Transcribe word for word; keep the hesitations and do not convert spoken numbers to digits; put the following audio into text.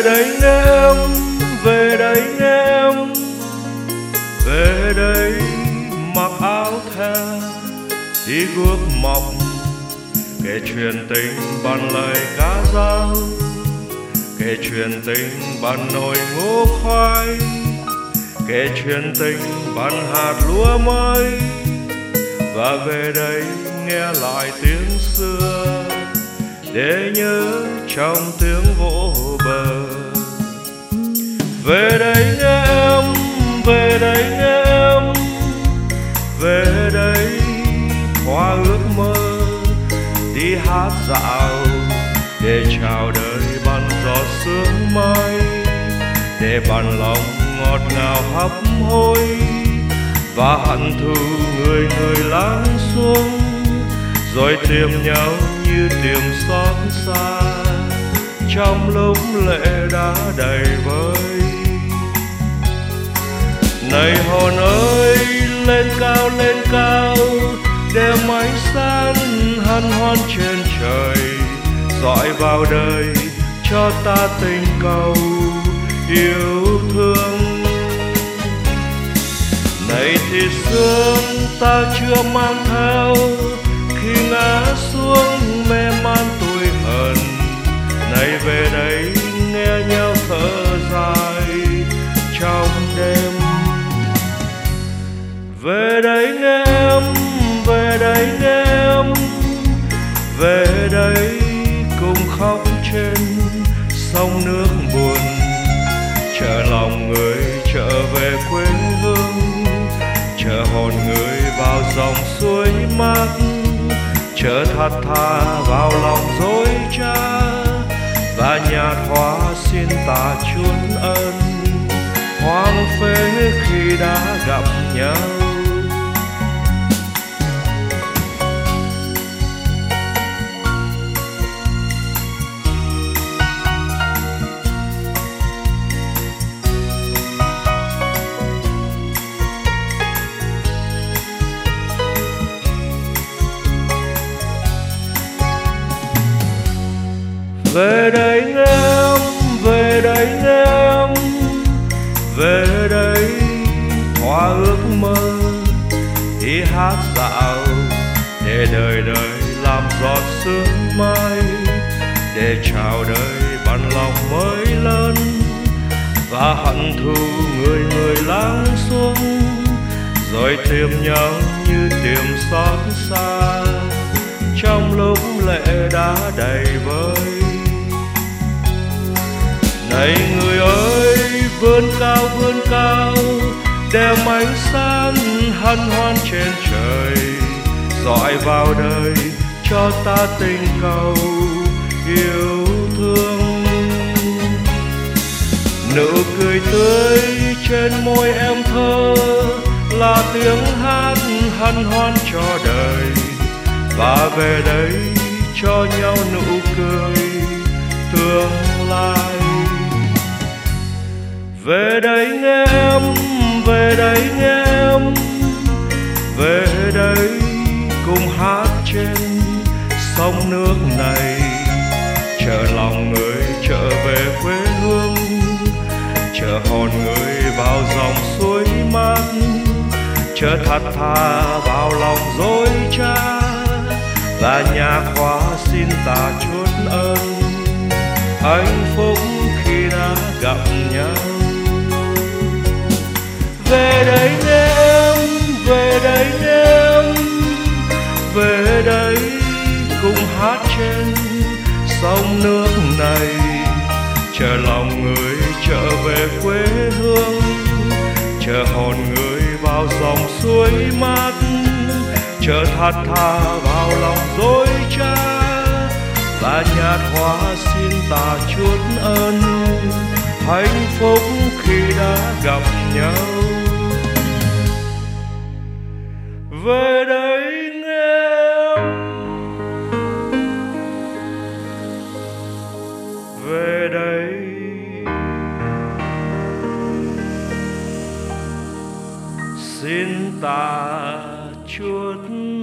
đây nghe em, về đây nghe em, về đây mặc áo the đi guốc mọc, kể chuyện tình bằng lời ca dao, kể chuyện tình bằng nồi ngô khoai, kể chuyện tình bằng hạt lúa mới, và về đây nghe lại tiếng xưa để nhớ trong tiếng vỗ bờ. Về đây nghe em, về đây nghe em, về đây hoa ước mơ đi hát dạo để chào đời bằng gió sương mai, để bằng lòng ngọt ngào hấp hối và hận thù người người lắng xuống, rồi tìm nhau như tìm xót xa trong lúc lệ đã đầy vơi. Này hồn ơi, lên cao lên cao để ánh sáng hân hoan trên trời dọi vào đời cho ta tình cầu yêu thương. Này thì sương ta chưa mang theo khi ngã xuống mê man tuổi hờn, này về đây nghe nhau thở dài trong đêm. Về đây nghe em, về đây nghe em, về đây cùng khóc trên sông nước buồn, chờ lòng người trở về quê hương, chờ hồn người vào dòng suối mát, chờ thật thà vào lòng dối trá, và nhạt hoa xin ta chuốt ân hoang phế khi đã gặp nhau. Về đây nghe em, về đây nghe em, về đây hoa ước mơ đi hát dạo để đời đời làm giọt sương mai, để chào đời bằng lòng mới lớn và hận thù người người lắng xuống, rồi tìm nhau như tìm xót xa trong lúc lệ đã đầy vơi. Này người ơi, vươn cao vươn cao đem ánh sáng hân hoan trên trời dọi vào đời cho ta tình cầu yêu thương. Nụ cười tươi trên môi em thơ là tiếng hát hân hoan cho đời, và về đây cho nhau nụ cười tương lai. Về đây nghe em, về đây nghe em, về đây cùng hát trên sông nước này, chờ lòng người trở về quê hương, chờ hồn người vào dòng suối mát, chờ thật thà vào lòng dối trá, và nhạc hoa xin ta chuốt ân hạnh phúc khi đã gặp nhau. Về đây nghe em, về đây nghe em, về đây cùng hát trên sông nước này, chờ lòng người trở về quê hương, chờ hồn người vào dòng suối mát, chờ thật thà vào lòng dối trá, và nhạt hoa xin ta chuốt ân hạnh phúc khi đã gặp nhau. Về đây nghe em, về đây xin ta chuốt